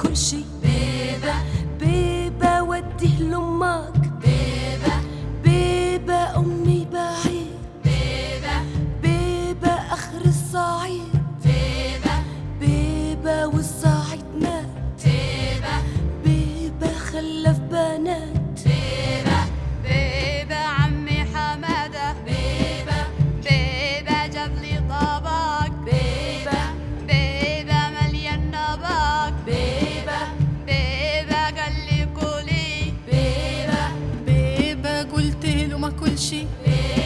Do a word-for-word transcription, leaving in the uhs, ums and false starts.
كل شي. بيبة بيبة وديه لأمك. بيبة بيبة أمي بعيد. بيبة بيبة آخر الصعيد. بيبة بيبة والصعيد مات. بيبة بيبة خلف بنات. بيبة بيبة عمي حمادة. بيبة بيبة جاب لي طبق. بيبة بيبة مليان نبق. بيبة بيبة قال لي كلي. بيبة بيبة قلت له ما كل شي. بيبة